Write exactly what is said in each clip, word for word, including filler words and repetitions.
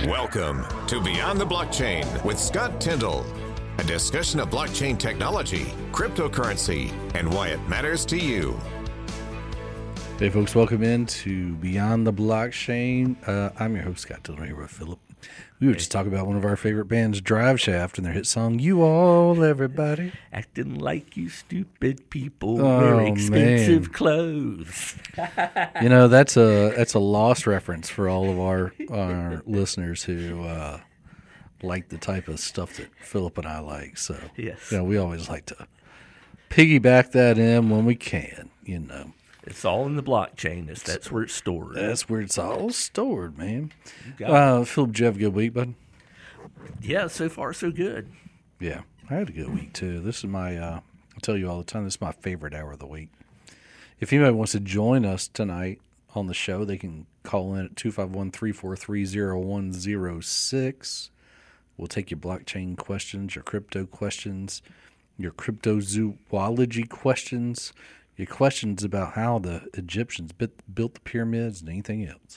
Welcome to Beyond the Blockchain with Scott Tyndall, a discussion of blockchain technology, cryptocurrency, and why it matters to you. Hey folks, welcome in to Beyond the Blockchain. Uh, I'm your host, Scott Tyndall, here with Philip. We were just talking about one of our favorite bands, Drive Shaft, and their hit song, You All Everybody. Acting like you stupid people Oh, wear expensive man. clothes. You know, that's a that's a lost reference for all of our, our listeners who uh, like the type of stuff that Philip and I like. So, Yes. you know, we always like to piggyback that in when we can, you know. It's all in the blockchain. It's, that's where it's stored. That's where it's all stored, man. got Uh, Philip, did you have a good week, bud? Yeah, so far so good. Yeah, I had a good week, too. This is my, uh, I tell you all the time, this is my favorite hour of the week. If anybody wants to join us tonight on the show, they can call in at two five one, three four three, zero one zero six. We'll take your blockchain questions, your crypto questions, your cryptozoology questions, your questions about how the Egyptians bit, built the pyramids and anything else.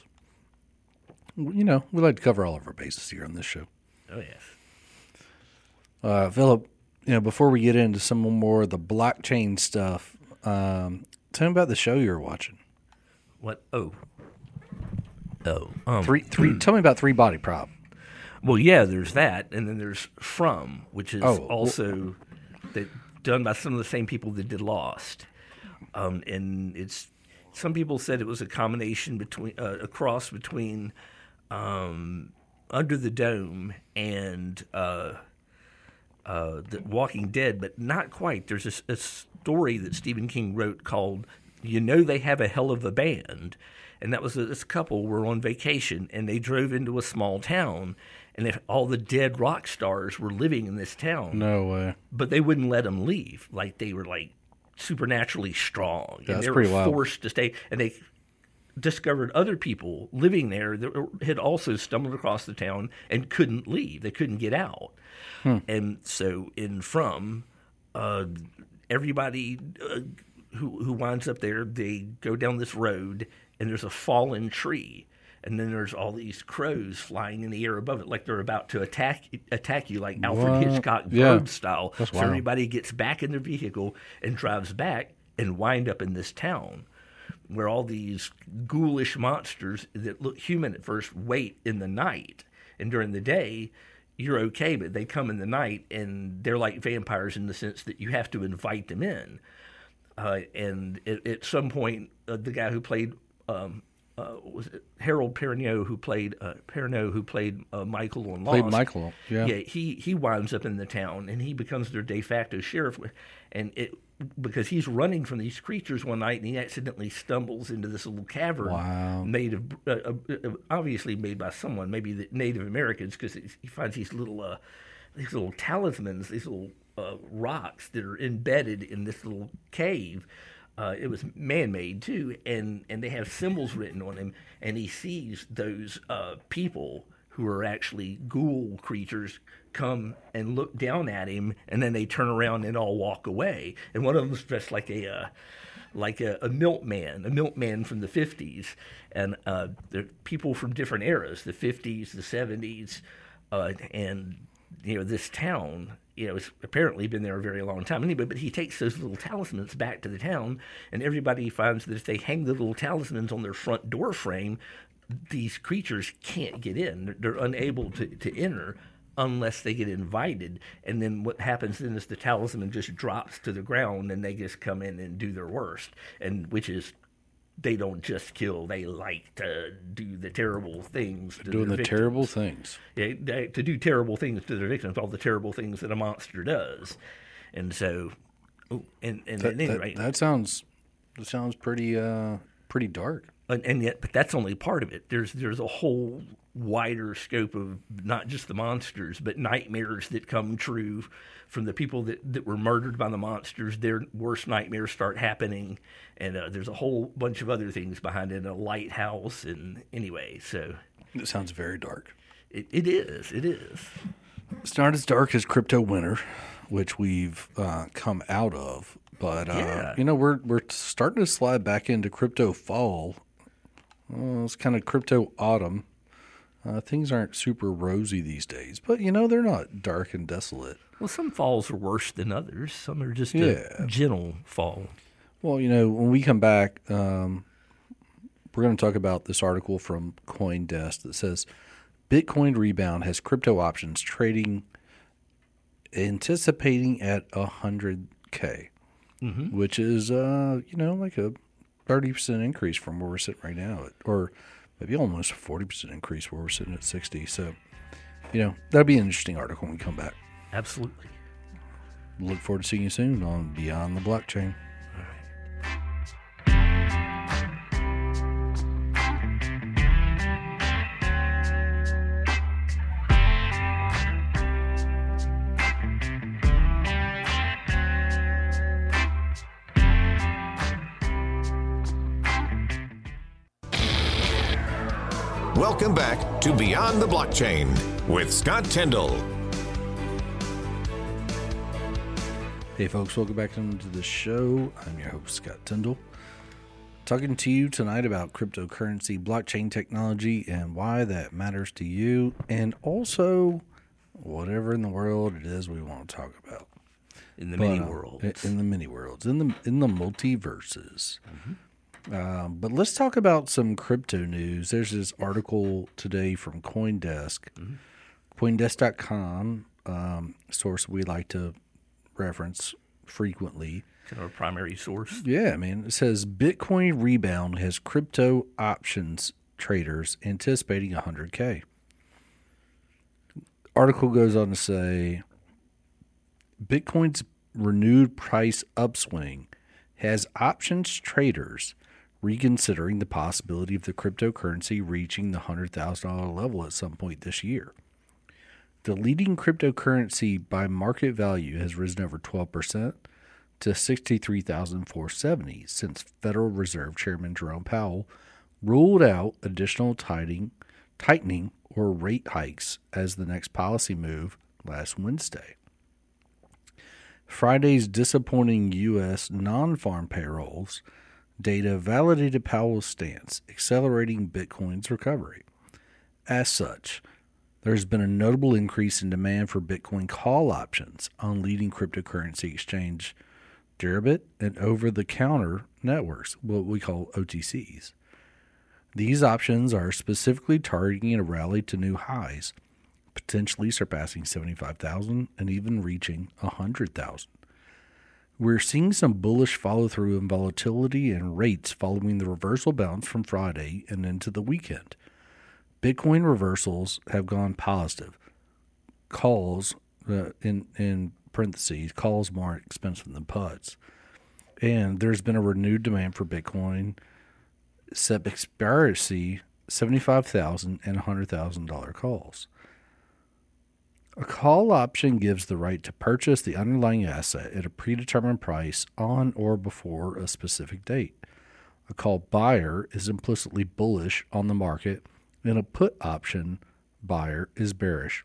You know, we like to cover all of our bases here on this show. Oh, yes. Uh, Philip, you know, before we get into some more of the blockchain stuff, um, tell me about the show you were watching. What? Oh. Oh. Um, Three, three. Tell me about Three Body Prop. Well, yeah, there's that. And then there's From, which is Oh, also that done by some of the same people that did Lost. Um, and it's some people said it was a combination between uh, a cross between um, Under the Dome and uh, uh, The Walking Dead, but not quite. There's a, a story that Stephen King wrote called "You Know They Have a Hell of a Band," and that was a, this couple were on vacation and they drove into a small town, and if all the dead rock stars were living in this town, No way. but they wouldn't let them leave. Like they were like supernaturally strong, Yeah, and that's they were pretty wild. forced to stay. And they discovered other people living there that were- had also stumbled across the town and couldn't leave. They couldn't get out. Hmm. And so, in From, uh, everybody uh, who who winds up there, they go down this road, and there's a fallen tree. And then there's all these crows flying in the air above it, like they're about to attack attack you, like Alfred What? Hitchcock Yeah. bird style. That's so wild. everybody gets back in their vehicle and drives back and wind up in this town where all these ghoulish monsters that look human at first wait in the night. And during the day, you're okay, but they come in the night, and they're like vampires in the sense that you have to invite them in. Uh, and at, at some point, uh, the guy who played um, uh, was it Harold Perrineau, who played uh, Perrineau, who played uh, Michael on Lost. Played Michael, yeah. Yeah, he he winds up in the town, and he becomes their de facto sheriff. And it because he's running from these creatures one night, and he accidentally stumbles into this little cavern Wow. made of uh, uh, uh, obviously made by someone, maybe the Native Americans, because he finds these little uh, these little talismans, these little uh, rocks that are embedded in this little cave. Uh, it was man-made too, and, and they have symbols written on them. And he sees those uh, people who are actually ghoul creatures come and look down at him, and then they turn around and all walk away. And one of them is dressed like a uh, like a, a milkman, a milkman from the fifties, and uh, they're people from different eras, the fifties, the seventies, uh, and you know this town. You know, it's apparently been there a very long time anyway, but he takes those little talismans back to the town, and everybody finds that if they hang the little talismans on their front door frame, these creatures can't get in. They're, they're unable to, to enter unless they get invited. And then what happens then is the talisman just drops to the ground, and they just come in and do their worst, and which is they don't just kill, they like to do the terrible things. To Doing their the victims. terrible things. Yeah, they, to do terrible things to their victims, all the terrible things that a monster does. And so, oh, and, and That, at any that, rate, that sounds that sounds pretty uh pretty dark. and, and yet, but that's only part of it. There's there's a whole wider scope of not just the monsters, but nightmares that come true from the people that, that were murdered by the monsters. Their worst nightmares start happening, and uh, there's a whole bunch of other things behind it, a lighthouse, and anyway, so It sounds very dark. it, it is, it is. It's not as dark as Crypto Winter, which we've uh, come out of, but uh, Yeah. you know we're we're starting to slide back into Crypto Fall. Uh, it's kind of Crypto Autumn. Uh, things aren't super rosy these days, but you know, they're not dark and desolate. Well, some falls are worse than others. Some are just Yeah. a gentle fall. Well, you know, when we come back, um, we're going to talk about this article from CoinDesk that says Bitcoin rebound has crypto options trading anticipating at one hundred K, mm-hmm. which is, uh, you know, like a thirty percent increase from where we're sitting right now, at, or maybe almost a forty percent increase where we're sitting at sixty. So, you know, that'll be an interesting article when we come back. Absolutely. Look forward to seeing you soon on Beyond the Blockchain. Welcome back to Beyond the Blockchain with Scott Tyndall. Hey folks, welcome back into the show. I'm your host, Scott Tyndall. Talking to you tonight about cryptocurrency, blockchain technology, and why that matters to you, and also whatever in the world it is we want to talk about. In the but, many uh, worlds. In the many worlds. In the in the multiverses. Mm-hmm. Um, but let's talk about some crypto news. There's this article today from CoinDesk, mm-hmm. coindesk dot com, um, source we like to reference frequently. It's our primary source. Yeah, man. It says Bitcoin rebound has crypto options traders anticipating one hundred K. Article goes on to say Bitcoin's renewed price upswing has options traders reconsidering the possibility of the cryptocurrency reaching the one hundred thousand dollars level at some point this year. The leading cryptocurrency by market value has risen over twelve percent to sixty-three thousand four hundred seventy since Federal Reserve Chairman Jerome Powell ruled out additional tightening, tightening or rate hikes as the next policy move last Wednesday. Friday's disappointing U S non-farm payrolls data validated Powell's stance, accelerating Bitcoin's recovery. As such, there's been a notable increase in demand for Bitcoin call options on leading cryptocurrency exchange Deribit and over-the-counter networks, what we call O T Cs. These options are specifically targeting a rally to new highs, potentially surpassing seventy-five thousand and even reaching one hundred thousand. We're seeing some bullish follow-through in volatility and rates following the reversal bounce from Friday and into the weekend. Bitcoin reversals have gone positive. Calls, uh, in, in parentheses, calls more expensive than puts. And there's been a renewed demand for Bitcoin, set expiry seventy-five thousand dollars and one hundred thousand dollars calls. A call option gives the right to purchase the underlying asset at a predetermined price on or before a specific date. A call buyer is implicitly bullish on the market, and a put option buyer is bearish.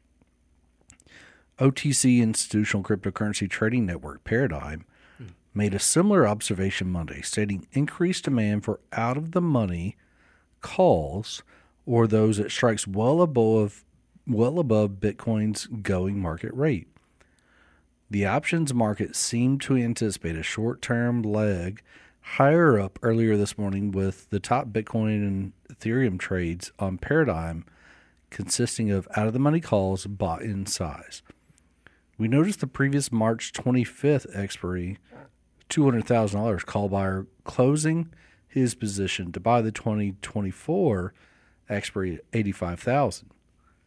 O T C institutional cryptocurrency trading network Paradigm hmm. made a similar observation Monday, stating increased demand for out-of-the-money calls or those that strikes well above well above Bitcoin's going market rate. The options market seemed to anticipate a short-term leg higher up earlier this morning, with the top Bitcoin and Ethereum trades on Paradigm consisting of out-of-the-money calls bought in size. We noticed the previous March twenty-fifth expiry, two hundred thousand dollars call buyer closing his position to buy the twenty twenty-four expiry at eighty-five thousand dollars.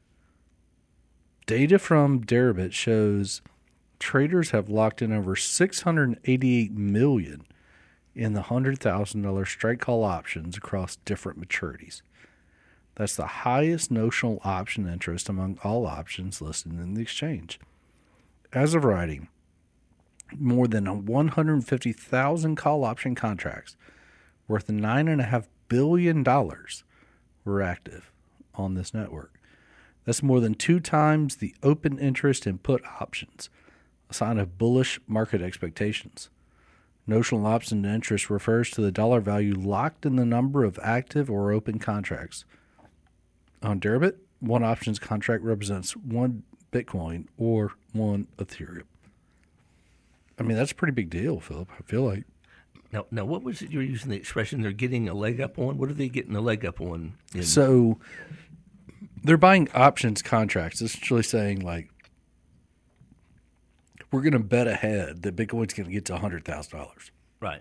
Data from Deribit shows traders have locked in over six hundred eighty-eight million dollars in the one hundred thousand dollars strike call options across different maturities. That's the highest notional option interest among all options listed in the exchange. As of writing, more than one hundred fifty thousand call option contracts worth nine point five billion dollars were active on this network. That's more than two times the open interest in put options, a sign of bullish market expectations. Notional option interest refers to the dollar value locked in the number of active or open contracts. On Deribit, one options contract represents one Bitcoin or one Ethereum. I mean, that's a pretty big deal, Philip. I feel like. Now, now, what was it you were using the expression they're getting a leg up on? What are they getting a leg up on? In- so they're buying options contracts, essentially saying, like, we're going to bet ahead that Bitcoin's going to get to one hundred thousand dollars. Right.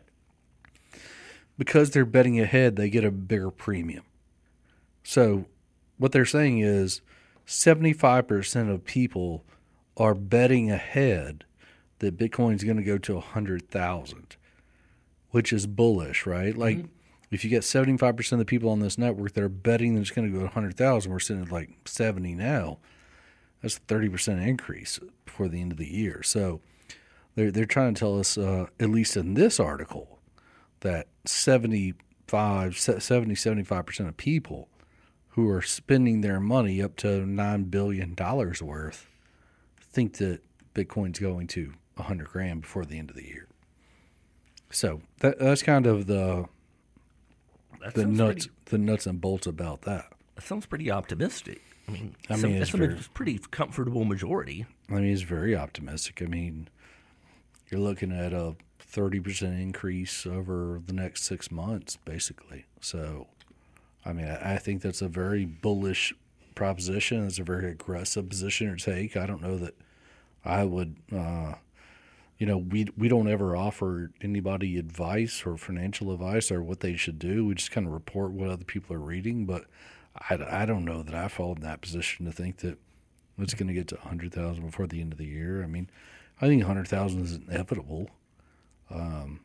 Because they're betting ahead, they get a bigger premium. So what they're saying is seventy-five percent of people are betting ahead that Bitcoin's going to go to one hundred thousand, which is bullish, right? Like, mm-hmm. if you get seventy-five percent of the people on this network that are betting that it's going to go to one hundred thousand, we're sitting at like seventy now. That's a thirty percent increase before the end of the year. So they're, they're trying to tell us, uh, at least in this article, that seventy-five, seventy, seventy-five percent of people who are spending their money up to nine billion dollars worth think that Bitcoin's going to one hundred grand before the end of the year. So that, that's kind of the that the nuts pretty, the nuts and bolts about that. That sounds pretty optimistic. I mean, I some, mean, it's that's very, a pretty comfortable majority. I mean, it's very optimistic. I mean, you're looking at a thirty percent increase over the next six months, basically. So, I mean, I, I think that's a very bullish proposition. It's a very aggressive position to take. I don't know that I would, uh, you know, we we don't ever offer anybody advice or financial advice or what they should do. We just kind of report what other people are reading. But I, I don't know that I fall in that position to think that it's going to get to one hundred thousand before the end of the year. I mean, I think one hundred thousand is inevitable. Um,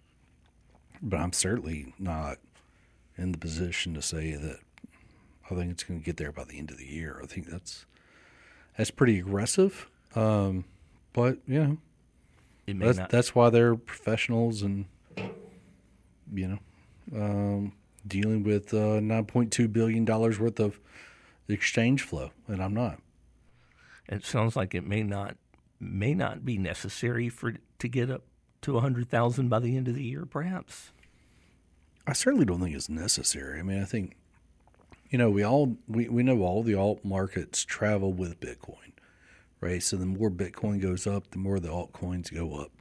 but I'm certainly not in the position to say that I think it's going to get there by the end of the year. I think that's that's pretty aggressive. Um, but, you know, it may that's, not. that's why they're professionals and, you know, um, dealing with uh, nine point two billion dollars worth of exchange flow, and I'm not. It sounds like it may not may not be necessary for to get up to one hundred thousand by the end of the year, perhaps. I certainly don't think it's necessary. I mean, I think, you know, we all we, we know all the alt markets travel with Bitcoin, right? So the more Bitcoin goes up, the more the altcoins go up.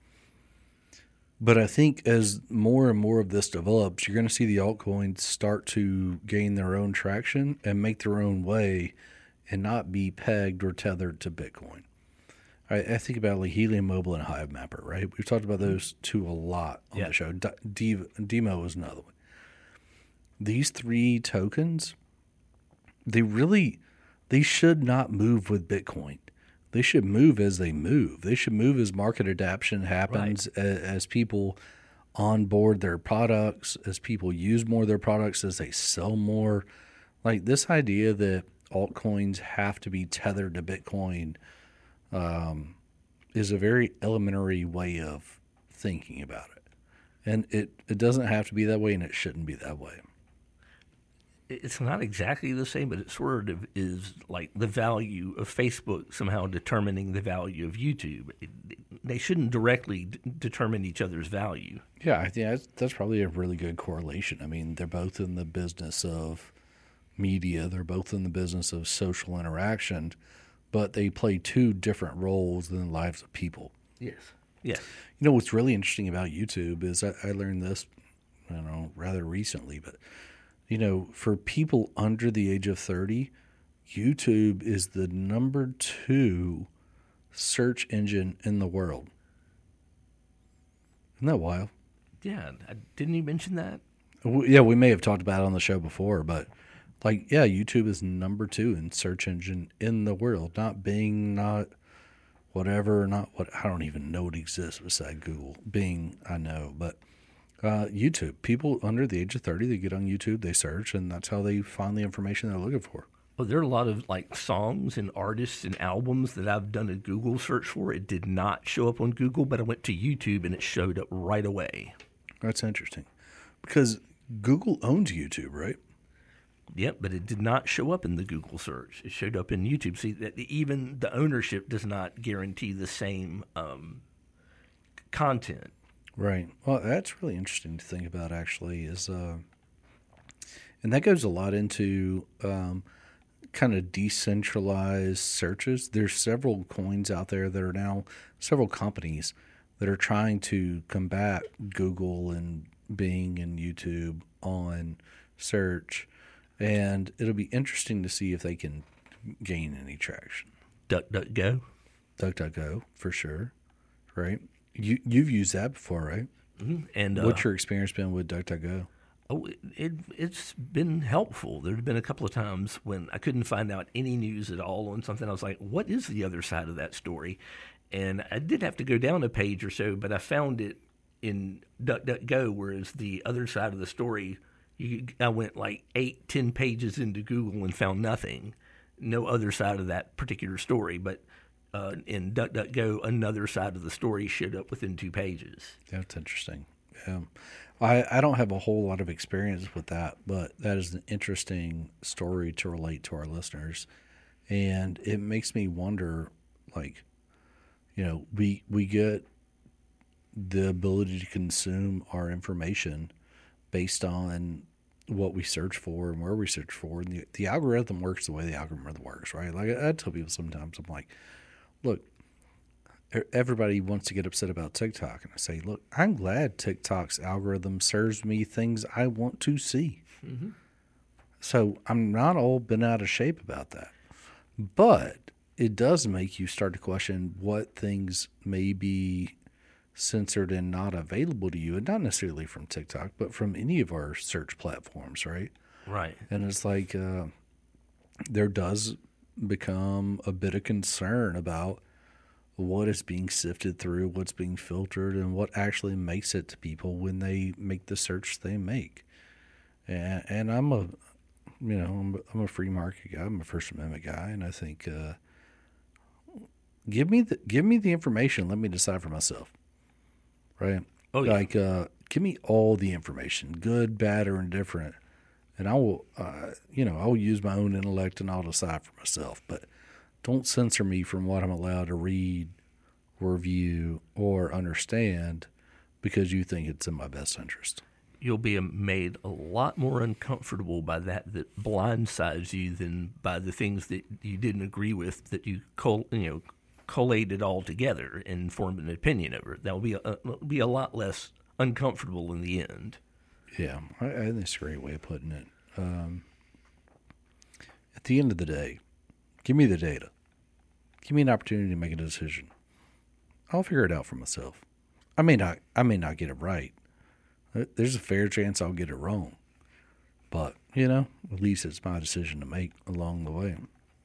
But I think as more and more of this develops, you're going to see the altcoins start to gain their own traction and make their own way and not be pegged or tethered to Bitcoin. I, I think about like Helium Mobile and Hive Mapper, right? We've talked about those two a lot on yeah. the show. D- Demo is another one. These three tokens, they really, they should not move with Bitcoin. They should move as they move. They should move as market adaptation happens, right. as, as people onboard their products, as people use more of their products, as they sell more. Like this idea that altcoins have to be tethered to Bitcoin um, is a very elementary way of thinking about it. And it, it doesn't have to be that way, and it shouldn't be that way. It's not exactly the same, but it sort of is like the value of Facebook somehow determining the value of YouTube. It, they shouldn't directly d- determine each other's value. Yeah, I think that's, that's probably a really good correlation. I mean, they're both in the business of media. They're both in the business of social interaction, but they play two different roles in the lives of people. Yes. Yes. You know, what's really interesting about YouTube is I, I learned this, I don't know, rather recently, but you know, for people under the age of thirty, YouTube is the number two search engine in the world. Isn't that wild? Yeah. Didn't you mention that? Yeah, we may have talked about it on the show before, but like, yeah, YouTube is number two in search engine in the world. Not Bing, not whatever, not what, I don't even know what exists beside Google. Bing, I know, but Uh, YouTube. People under the age of thirty, they get on YouTube, they search, and that's how they find the information they're looking for. Well, there are a lot of like songs and artists and albums that I've done a Google search for. It did not show up on Google, but I went to YouTube and it showed up right away. That's interesting. Because Google owns YouTube, right? Yep, but it did not show up in the Google search. It showed up in YouTube. See, that even the ownership does not guarantee the same um, content. Right. Well, that's really interesting to think about, actually, is, uh, and that goes a lot into um, kind of decentralized searches. There's several coins out there that are now several companies that are trying to combat Google and Bing and YouTube on search, and it'll be interesting to see if they can gain any traction. DuckDuckGo? DuckDuckGo, for sure, right? You, you've used that before, right? Mm-hmm. And uh, what's your experience been with DuckDuckGo? Oh, it, it, it's been helpful. There have been a couple of times when I couldn't find out any news at all on something. I was like, what is the other side of that story? And I did have to go down a page or so, but I found it in DuckDuckGo, whereas the other side of the story, you, I went like eight, ten pages into Google and found nothing, no other side of that particular story. But uh, in DuckDuckGo, another side of the story showed up within two pages. That's interesting. Um, I, I don't have a whole lot of experience with that, but that is an interesting story to relate to our listeners. And it makes me wonder, like, you know, we we get the ability to consume our information based on what we search for and where we search for. And the, the algorithm works the way the algorithm works, right? Like I, I tell people sometimes, I'm like, look, everybody wants to get upset about TikTok. And I say, look, I'm glad TikTok's algorithm serves me things I want to see. Mm-hmm. So I'm not all bent out of shape about that. But it does make you start to question what things may be censored and not available to you, and not necessarily from TikTok, but from any of our search platforms, right? Right. And it's like uh, there does become a bit of concern about what is being sifted through, what's being filtered, and what actually makes it to people when they make the search they make. And, and I'm a, you know, I'm, I'm a free market guy. I'm a First Amendment guy, and I think uh, give me the give me the information. Let me decide for myself. Right? Oh yeah. Like, uh, give me all the information, good, bad, or indifferent, and I will, uh, you know, I will use my own intellect and I'll decide for myself. But don't censor me from what I'm allowed to read, or view, or understand because you think it's in my best interest. You'll be made a lot more uncomfortable by that that blindsides you than by the things that you didn't agree with, that you col- you know collated all together and formed an opinion over. That will be a, be a lot less uncomfortable in the end. Yeah, I, I think that's a great way of putting it. Um, at the end of the day, give me the data. Give me an opportunity to make a decision. I'll figure it out for myself. I may not. I may not get it right. There's a fair chance I'll get it wrong. But, you know, at least it's my decision to make along the way.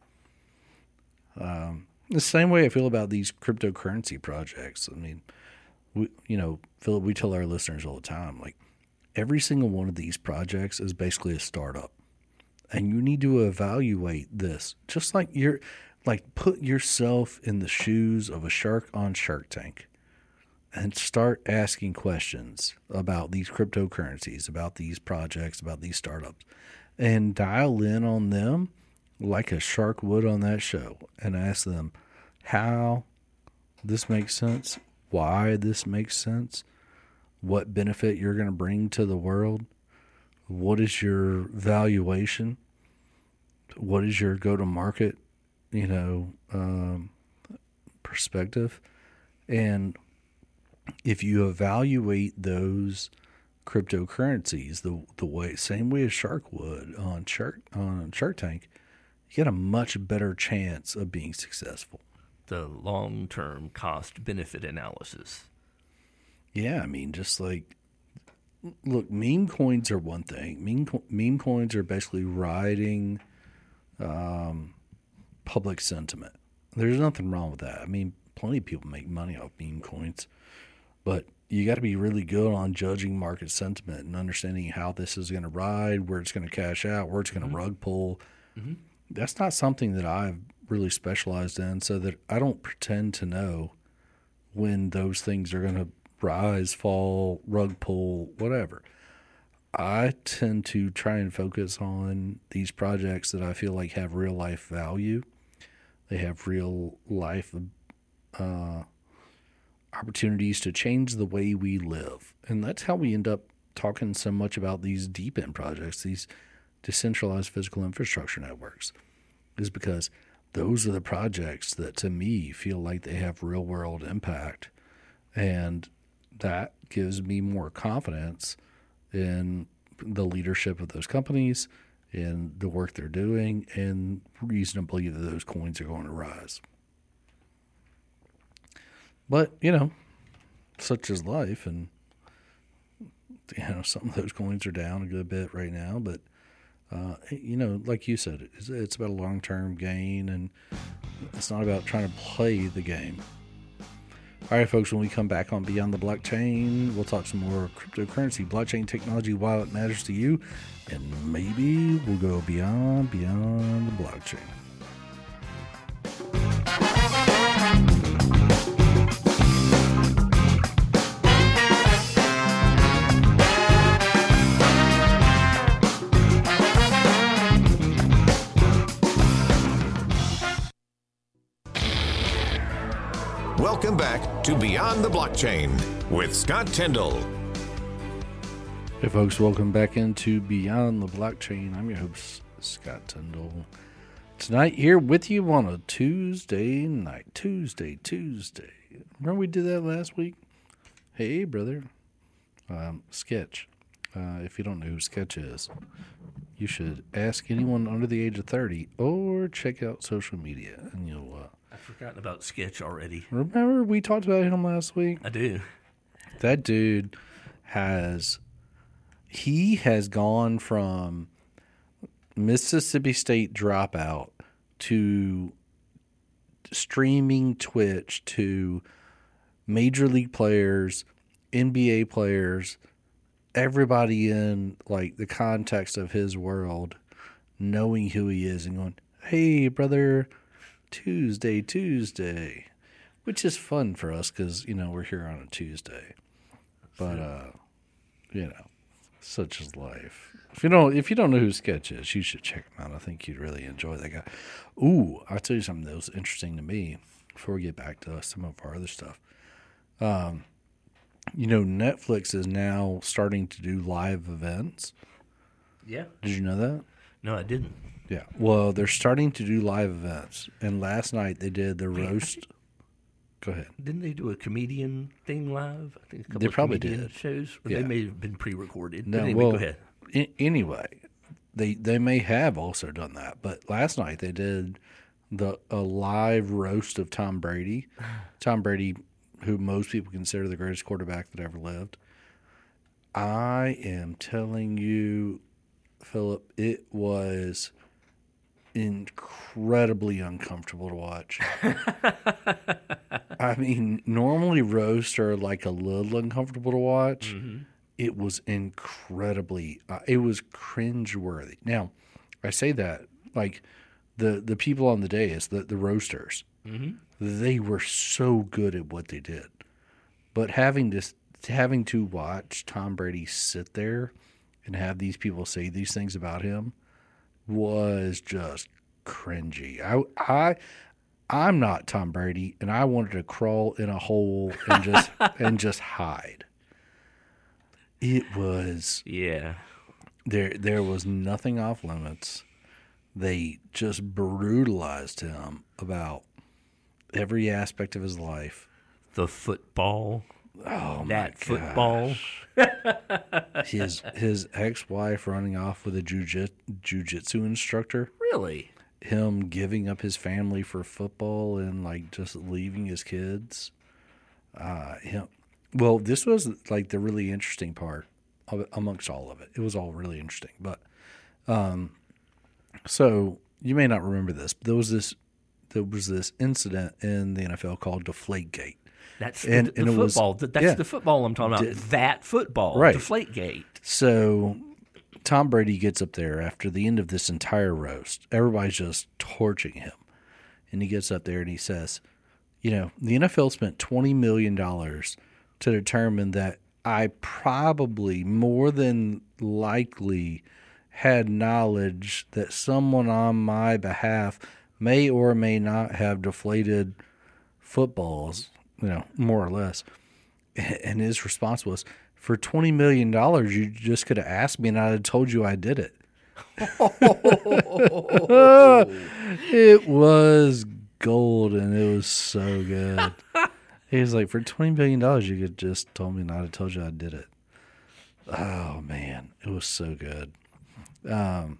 Um, the same way I feel about these cryptocurrency projects. I mean, we, you know, Philip, we tell our listeners all the time, like, every single one of these projects is basically a startup. And you need to evaluate this. Just like you're, like, put yourself in the shoes of a shark on Shark Tank. And start asking questions about these cryptocurrencies, about these projects, about these startups, and dial in on them like a shark would on that show and ask them how this makes sense, why this makes sense, what benefit you're going to bring to the world, what is your valuation, what is your go-to-market, you know, um, perspective, and if you evaluate those cryptocurrencies the the way same way as Shark would on Shark on Shark Tank, you get a much better chance of being successful. The long-term cost-benefit analysis. Yeah, I mean, just like, look, meme coins are one thing. Meme meme coins are basically riding um, public sentiment. There's nothing wrong with that. I mean, plenty of people make money off meme coins. But you got to be really good on judging market sentiment and understanding how this is going to ride, where it's going to cash out, where it's going to mm-hmm. rug pull. Mm-hmm. That's not something that I've really specialized in, so that I don't pretend to know when those things are going to rise, fall, rug pull, whatever. I tend to try and focus on these projects that I feel like have real life value. They have real life uh opportunities to change the way we live. And that's how we end up talking so much about these deep end projects, these decentralized physical infrastructure networks. is because those are the projects that, to me, feel like they have real-world impact. And that gives me more confidence in the leadership of those companies, in the work they're doing, and reason to believe that those coins are going to rise. But, you know, such is life, and, you know, some of those coins are down a good bit right now, but Uh, you know, like you said, it's, it's about a long-term gain, and it's not about trying to play the game. All right, folks, when we come back on Beyond the Blockchain, we'll talk some more cryptocurrency, blockchain technology, why it matters to you, and maybe we'll go beyond, beyond the blockchain. Welcome back to Beyond the Blockchain with Scott Tyndall. Hey, folks, welcome back into Beyond the Blockchain. I'm your host, Scott Tyndall. Tonight, here with you on a Tuesday night. Tuesday, Tuesday. Remember we did that last week? Hey, brother. Um, Sketch. Uh, if you don't know who Sketch is, you should ask anyone under the age of thirty or check out social media, and you'll... Uh, I've forgotten about Sketch already. Remember we talked about him last week? I do. That dude has, he has gone from Mississippi State dropout to streaming Twitch to major league players, N B A players, everybody in like the context of his world, knowing who he is and going, hey, brother, Tuesday, Tuesday, which is fun for us because, you know, we're here on a Tuesday. But, uh, you know, such is life. If you don't, if you don't know who Sketch is, you should check him out. I think you'd really enjoy that guy. Ooh, I'll tell you something that was interesting to me before we get back to some of our other stuff. Um, you know, Netflix is now starting to do live events. Yeah. Did you know that? No, I didn't. Yeah. Well, they're starting to do live events. And last night they did the roast. Go ahead. Didn't they do a comedian thing live? I think a couple They of probably comedian did. shows. Or Yeah. they may have been pre-recorded. No, But anyway, well, go ahead. I- anyway, they they may have also done that, but last night they did the a live roast of Tom Brady. Tom Brady, who most people consider the greatest quarterback that ever lived. I am telling you, Philip, it was incredibly uncomfortable to watch. I mean, normally roasts are like a little uncomfortable to watch. Mm-hmm. It was incredibly, uh, it was cringeworthy. Now, I say that like the the people on the dais, the the roasters, mm-hmm. they were so good at what they did, but having to having to watch Tom Brady sit there and have these people say these things about him was just cringy. I I I'm not Tom Brady, and I wanted to crawl in a hole and just and just hide. It was Yeah. there. There was nothing off limits. They just brutalized him about every aspect of his life. The football. Oh my That football. His his ex-wife running off with a jiu- jiu-jitsu instructor. Really? Him giving up his family for football and like just leaving his kids. Uh, him. Well, this was like the really interesting part of it, amongst all of it. It was all really interesting, but um, so you may not remember this, but there was this there was this incident in the N F L called Deflategate. That's And- the, the and it was- football. Th- That's yeah. the football I'm talking about. Did- that football. Right. Deflategate. So Tom Brady gets up there after the end of this entire roast. Everybody's just torching him. And he gets up there and he says, you know, the N F L spent twenty million dollars to determine that I probably more than likely had knowledge that someone on my behalf may or may not have deflated footballs, you know, more or less. And his response was, for twenty million dollars, you just could have asked me and I'd have told you I did it. It was gold, and it was so good. He was like, for twenty billion dollars, you could just told me not to told you I did it. Oh, man. It was so good. Um,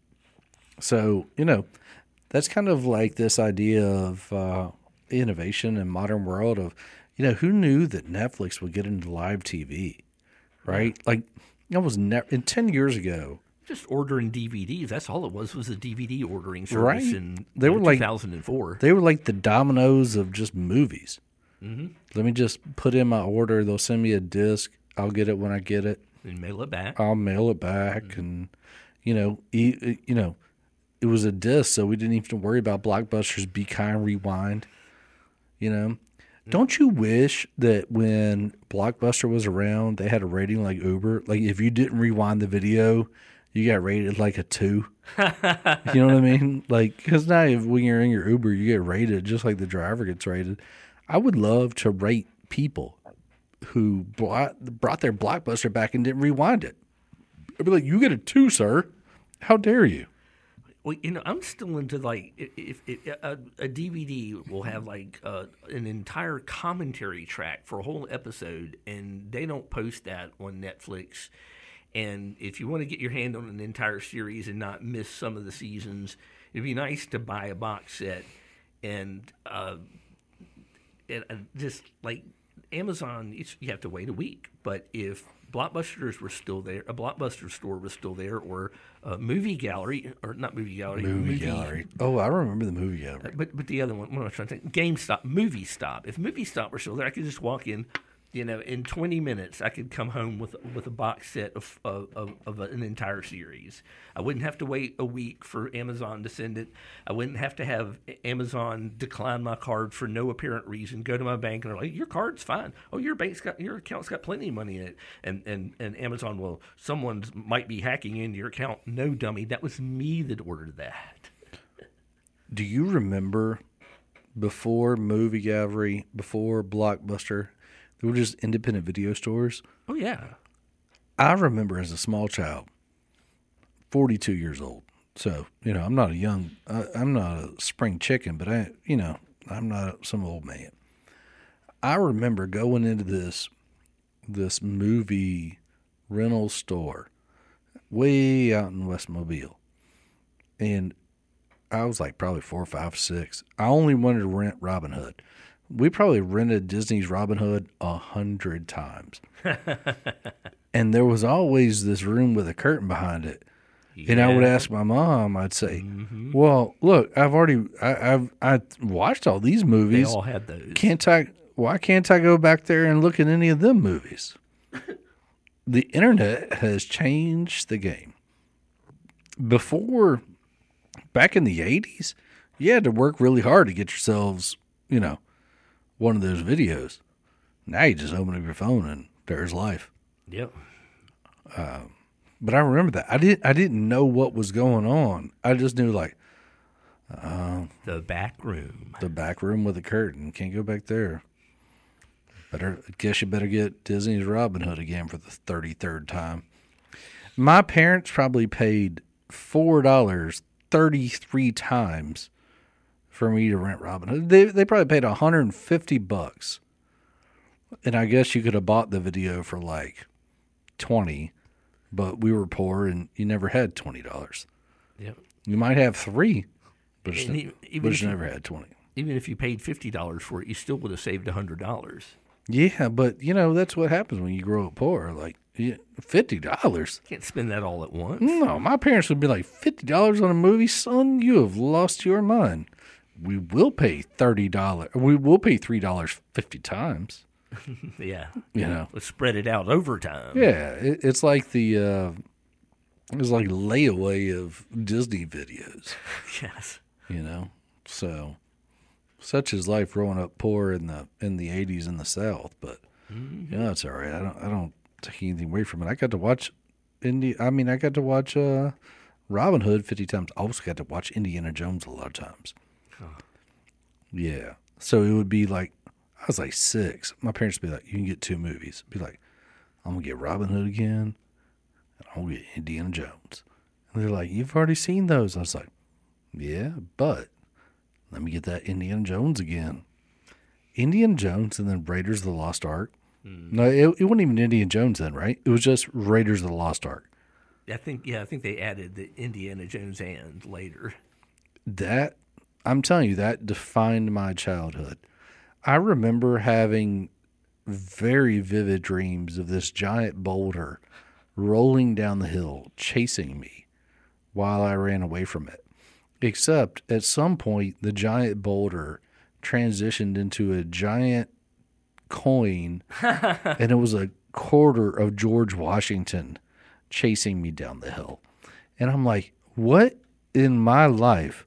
so, you know, that's kind of like this idea of uh, innovation in modern world of, you know, who knew that Netflix would get into live T V, right? Yeah. Like, that was never, in ten years ago. Just ordering D V Ds. That's all it was, was a D V D ordering service right? in they were know, like, two thousand four. They were like the Domino's of just movies. Mm-hmm. Let me just put in my order. They'll send me a disc. I'll get it when I get it. And mail it back. I'll mail it back. Mm-hmm. And, you know, e- you know, it was a disc, so we didn't even have to worry about Blockbuster's Be Kind Rewind. You know? Mm-hmm. Don't you wish that when Blockbuster was around, they had a rating like Uber? Like, if you didn't rewind the video, you got rated like a two. You know what I mean? Like, because now if, when you're in your Uber, you get rated just like the driver gets rated. I would love to rate people who brought, brought their Blockbuster back and didn't rewind it. I'd be like, you get a two, sir. How dare you? Well, you know, I'm still into, like, if, if, if a, a D V D will have, like, uh, an entire commentary track for a whole episode, and they don't post that on Netflix. And if you want to get your hand on an entire series and not miss some of the seasons, it'd be nice to buy a box set. And, uh, and, and just, like, Amazon, it's, you have to wait a week. But if Blockbusters were still there, a Blockbuster store was still there, or a movie gallery, or not movie gallery, movie, movie gallery. Oh, I remember the movie gallery. Uh, but but the other one, what am I trying to think? GameStop, Movie Stop. If Movie Stop were still there, I could just walk in, you know, in twenty minutes, I could come home with with a box set of of, of, of an entire series. I wouldn't have to wait a week for Amazon to send it. I wouldn't have to have Amazon decline my card for no apparent reason. Go to my bank and they're like, "Your card's fine. Oh, your bank's got your account's got plenty of money in it." And and and Amazon will, someone might be hacking into your account. No, dummy, that was me that ordered that. Do you remember before Movie Gallery, before Blockbuster? They were just independent video stores. Oh, yeah. I remember as a small child, forty-two years old. So, you know, I'm not a young, I, I'm not a spring chicken, but I, you know, I'm not some old man. I remember going into this, this movie rental store way out in West Mobile. And I was like probably four, five, six. I only wanted to rent Robin Hood. We probably rented Disney's Robin Hood a hundred times. And there was always this room with a curtain behind it. Yeah. And I would ask my mom, I'd say, mm-hmm. well, look, I've already, I, I've I watched all these movies. They all had those. Can't I, why can't I go back there and look at any of them movies? The internet has changed the game. Before, back in the eighties, you had to work really hard to get yourselves, you know, one of those videos. Now you just open up your phone and there's life. Yep. Uh, but I remember that. I didn't I didn't know what was going on. I just knew, like, uh, the back room. The back room with a curtain. Can't go back there. Better, I guess you better get Disney's Robin Hood again for the thirty-third time. My parents probably paid four dollars thirty-three times for me to rent Robin Hood. They they probably paid one hundred fifty bucks. And I guess you could have bought the video for like twenty, but we were poor and you never had twenty dollars. Yep. You might have three, but just, even, even but just you, never had twenty. Even if you paid fifty dollars for it, you still would have saved one hundred dollars. Yeah, but, you know, that's what happens when you grow up poor. Like, fifty dollars. Can't spend that all at once. No, my parents would be like, fifty dollars on a movie? Son, you have lost your mind. We will pay thirty dollars. We will pay three dollars fifty times. Yeah. You know. Let's spread it out over time. Yeah, it, it's like the, uh, it's like layaway of Disney videos. Yes. You know, so such is life growing up poor in the in the eighties in the South. But mm-hmm. you know, it's all right. I don't I don't take anything away from it. I got to watch Indi- I mean, I got to watch uh, Robin Hood fifty times. I also got to watch Indiana Jones a lot of times. Huh. Yeah, so it would be like, I was like six. My parents would be like, you can get two movies. I'd be like, I'm going to get Robin Hood again, and I'm going to get Indiana Jones. And they're like, "You've already seen those." I was like, "Yeah, but let me get that Indiana Jones again." Indiana Jones and then Raiders of the Lost Ark. Mm. No, it, it wasn't even Indiana Jones then, right? It was just Raiders of the Lost Ark. I think, yeah, I think they added the Indiana Jones and later. That, I'm telling you, that defined my childhood. I remember having very vivid dreams of this giant boulder rolling down the hill, chasing me while I ran away from it. Except at some point, the giant boulder transitioned into a giant coin, and it was a quarter of George Washington chasing me down the hill. And I'm like, what in my life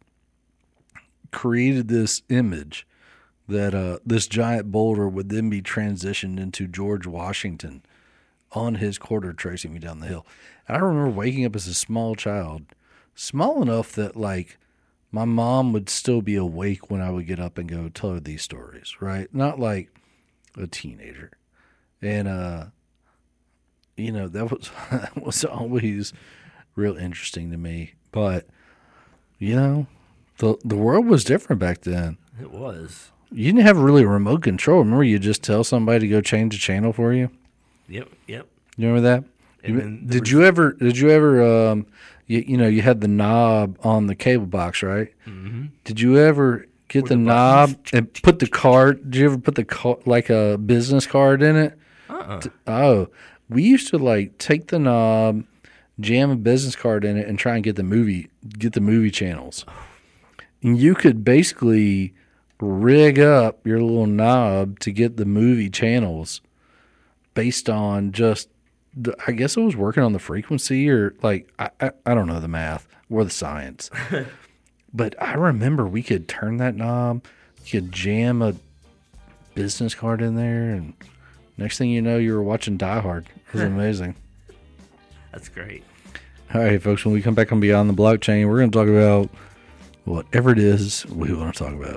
created this image that uh, this giant boulder would then be transitioned into George Washington on his quarter tracing me down the hill? And I remember waking up as a small child, small enough that, like, my mom would still be awake when I would get up and go tell her these stories, right? Not like a teenager. And, uh, you know, that was, that was always real interesting to me. But, you know, the the world was different back then. It was. You didn't have really remote control. Remember, you just tell somebody to go change the channel for you? Yep, yep. You remember that? And you, did was, you ever, did you ever, um, you, you know, you had the knob on the cable box, right? Mm-hmm. Did you ever get the, the knob and put the card, did you ever put the car, like a business card in it? Uh-uh. Oh, we used to like take the knob, jam a business card in it, and try and get the movie, get the movie channels. And you could basically rig up your little knob to get the movie channels based on just, the, I guess it was working on the frequency or like, I, I, I don't know the math or the science. But I remember we could turn that knob, you could jam a business card in there, and next thing you know, you were watching Die Hard. It was amazing. That's great. All right, folks, when we come back on Beyond the Blockchain, we're going to talk about whatever it is we want to talk about.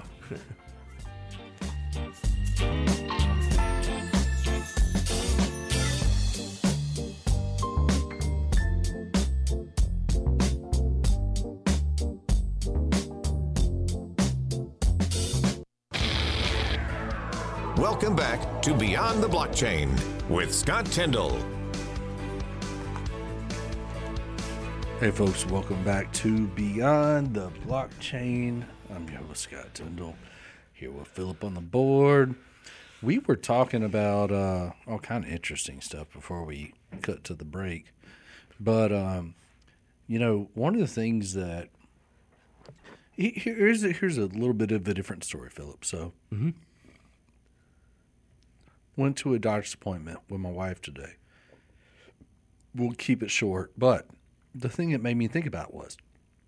Welcome back to Beyond the Blockchain with Scott Tyndall. Hey folks, welcome back to Beyond the Blockchain. I'm your host, Scott Tyndall, here with Philip on the board. We were talking about uh, all kind of interesting stuff before we cut to the break. But, um, you know, one of the things that... Here's a, here's a little bit of a different story, Philip. So, mm-hmm. Went to a doctor's appointment with my wife today. We'll keep it short, but the thing that made me think about was,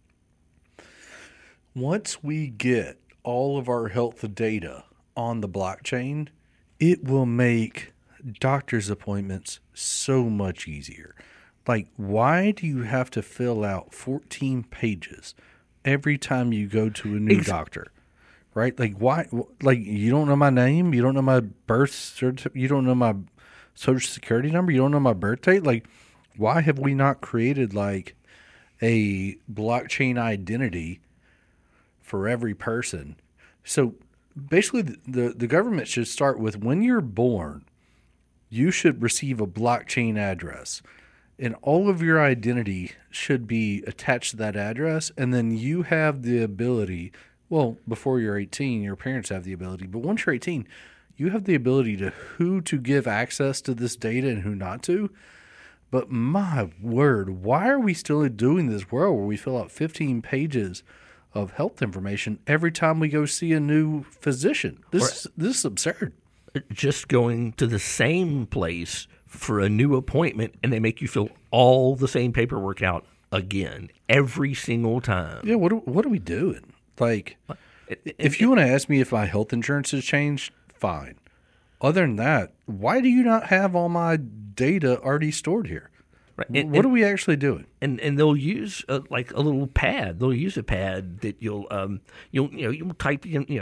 once we get all of our health data on the blockchain, it will make doctor's appointments so much easier. Like, why do you have to fill out fourteen pages every time you go to a new Ex- doctor? Right? Like, why? Like, you don't know my name? You don't know my birth certificate? You don't know my social security number? You don't know my birth date? Like, why have we not created, like, a blockchain identity for every person? So, basically, the, the, the government should start with, when you're born, you should receive a blockchain address. And all of your identity should be attached to that address. And then you have the ability... Well, before you're eighteen, your parents have the ability. But once you're eighteen, you have the ability to who to give access to this data and who not to. But my word, why are we still doing this world where we fill out fifteen pages of health information every time we go see a new physician? This, or, is, this is absurd. Just going to the same place for a new appointment, and they make you fill all the same paperwork out again every single time. Yeah, what are, what are we doing? Like, it, it, if you want to ask me if my health insurance has changed, fine. Other than that, why do you not have all my data already stored here? Right. And, what and, are we actually doing? And and they'll use a, like a little pad. They'll use a pad that you'll um you'll you know you'll type in you know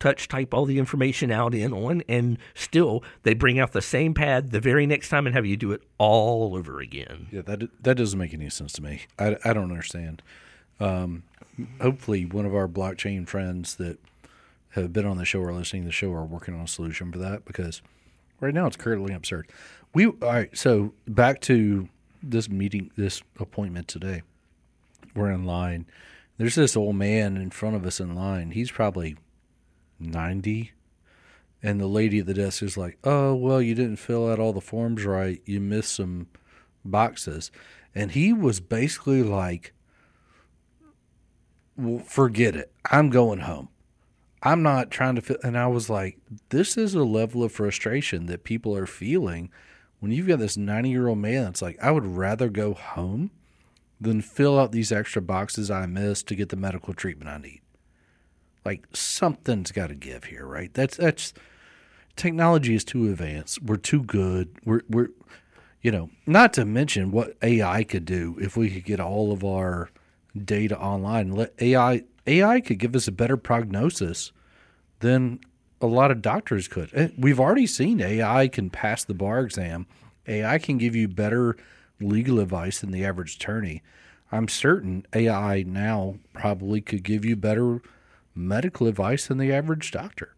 touch, type all the information out in on, and still they bring out the same pad the very next time and have you do it all over again. Yeah, that that doesn't make any sense to me. I, I don't understand. Um, hopefully one of our blockchain friends that have been on the show or listening to the show are working on a solution for that, because right now it's currently absurd. We all right, so back to this meeting, this appointment today. We're in line. There's this old man in front of us in line. He's probably ninety. And the lady at the desk is like, oh, well, you didn't fill out all the forms right. You missed some boxes. And he was basically like, well, forget it. I'm going home. I'm not trying to fit. And I was like, this is a level of frustration that people are feeling when you've got this ninety-year-old man that's like, I would rather go home than fill out these extra boxes I missed to get the medical treatment I need. Like, something's got to give here, right? That's that's technology is too advanced. We're too good. We're we're you know, not to mention what A I could do if we could get all of our data online. Let A I A I could give us a better prognosis than a lot of doctors could. We've already seen A I can pass the bar exam. A I can give you better legal advice than the average attorney. I'm certain A I now probably could give you better medical advice than the average doctor.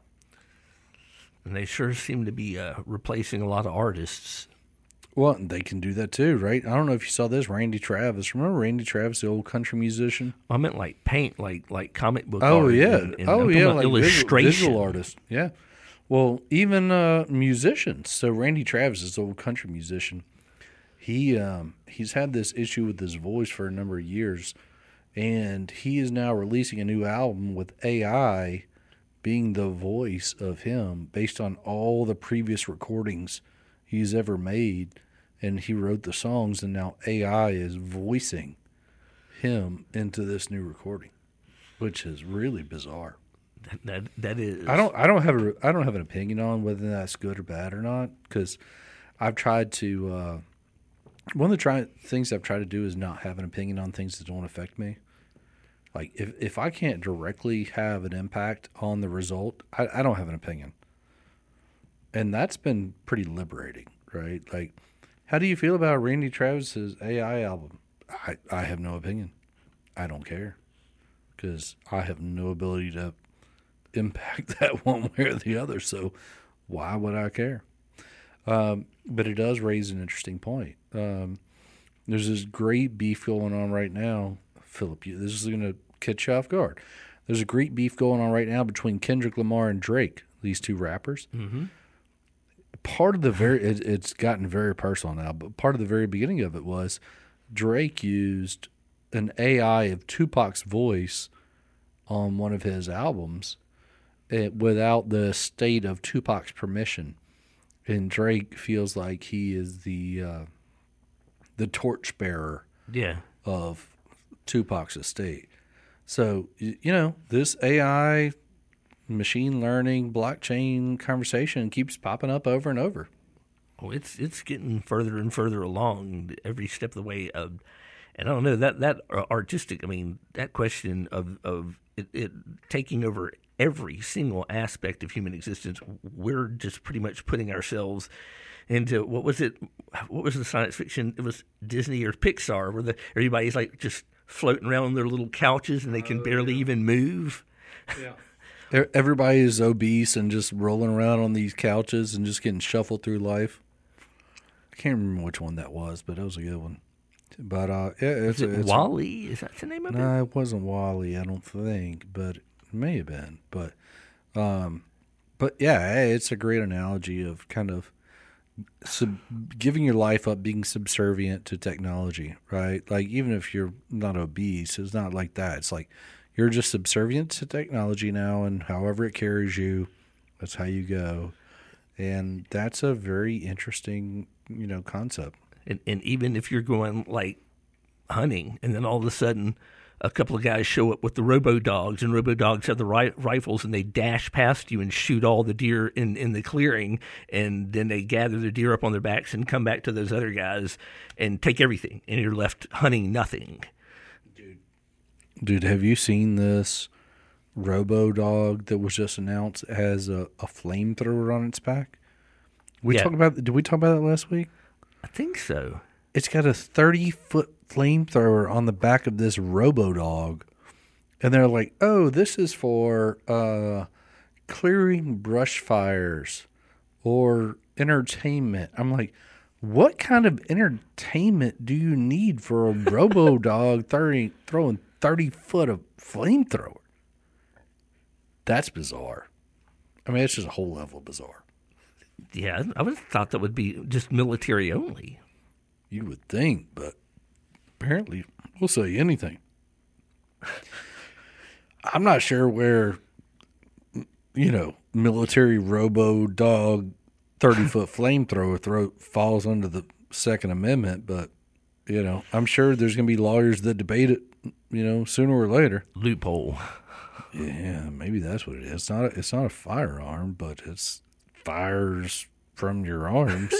And they sure seem to be uh, replacing a lot of artists. Well, they can do that too, right? I don't know if you saw this, Randy Travis. Remember Randy Travis, the old country musician? I meant like paint, like like comic book oh, art. Yeah. And, and oh, yeah. Like illustration. Visual, visual artist. Yeah. Well, even uh, musicians. So Randy Travis is the old country musician. He um, he's had this issue with his voice for a number of years, and he is now releasing a new album with A I being the voice of him based on all the previous recordings he's ever made, and he wrote the songs, and now A I is voicing him into this new recording, which is really bizarre. That that, that is. I don't I don't have a I don't have an opinion on whether that's good or bad or not, because I've tried to. Uh, One of the try, things I've tried to do is not have an opinion on things that don't affect me. Like, if, if I can't directly have an impact on the result, I, I don't have an opinion. And that's been pretty liberating, right? Like, how do you feel about Randy Travis's A I album? I, I have no opinion. I don't care, because I have no ability to impact that one way or the other. So why would I care? Um, but it does raise an interesting point. Um, there's this great beef going on right now. Philip, you, this is going to catch you off guard. There's a great beef going on right now between Kendrick Lamar and Drake, these two rappers. Mm-hmm. Part of the very, it, it's gotten very personal now, but part of the very beginning of it was Drake used an A I of Tupac's voice on one of his albums it, without the state of Tupac's permission. And Drake feels like he is the uh, the torchbearer yeah. of Tupac's estate. So, you know, this A I, machine learning, blockchain conversation keeps popping up over and over. Oh, it's it's getting further and further along every step of the way. Of, and I don't know, that, that artistic, I mean, that question of, of it, it taking over every single aspect of human existence, we're just pretty much putting ourselves into, what was it, what was the science fiction, it was Disney or Pixar, where the everybody's like just floating around on their little couches and they can oh, barely yeah. even move. Yeah. Everybody is obese and just rolling around on these couches and just getting shuffled through life. I can't remember which one that was, but it was a good one. But uh, yeah, it's, is it it's WALL-E? Is that the name of no, it? No, it wasn't WALL-E, I don't think, but it may have been. But, um, but yeah, it's a great analogy of kind of sub- giving your life up, being subservient to technology, right? Like, even if you're not obese, it's not like that. It's like you're just subservient to technology now, and however it carries you, that's how you go. And that's a very interesting, you know, concept. And, and even if you're going like hunting, and then all of a sudden a couple of guys show up with the robo-dogs, and robo-dogs have the ri- rifles, and they dash past you and shoot all the deer in, in the clearing, and then they gather the deer up on their backs and come back to those other guys and take everything, and you're left hunting nothing. Dude, Dude have you seen this Robo Dog that was just announced has a, a flamethrower on its back. We Yeah. talked about. Did we talk about that last week? I think so. It's got a thirty foot flamethrower on the back of this Robo Dog, and they're like, "Oh, this is for uh, clearing brush fires or entertainment." I'm like, "What kind of entertainment do you need for a Robo Dog thirty, throwing thirty foot of flamethrower?" That's bizarre. I mean, it's just a whole level bizarre. Yeah, I would have thought that would be just military only. You would think, but apparently we'll say anything. I'm not sure where, you know, military Robo Dog thirty foot flamethrower throw falls under the Second Amendment, but, you know, I'm sure there's going to be lawyers that debate it, you know, sooner or later. Loophole. Yeah, maybe that's what it is. It's not a, it's not a firearm, but it's fires from your arms.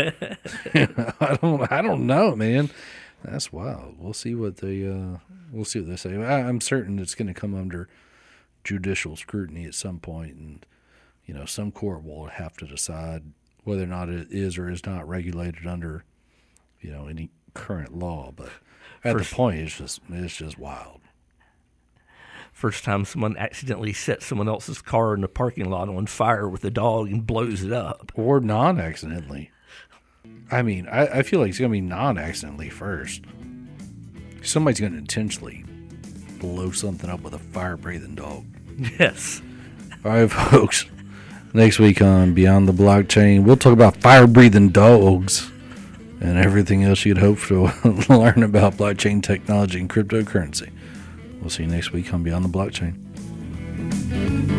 I don't I don't know, man. That's wild. We'll see what they uh, we'll see what they say. I, I'm certain it's going to come under judicial scrutiny at some point, and you know, some court will have to decide whether or not it is or is not regulated under, you know, any current law. But at First- the point, it's just it's just wild. First time someone accidentally sets someone else's car in the parking lot on fire with a dog and blows it up. Or non-accidentally. I mean, I, I feel like it's going to be non-accidentally first. Somebody's going to intentionally blow something up with a fire-breathing dog. Yes. All right, folks. Next week on Beyond the Blockchain, we'll talk about fire-breathing dogs and everything else you'd hope to learn about blockchain technology and cryptocurrency. We'll see you next week on Beyond the Blockchain.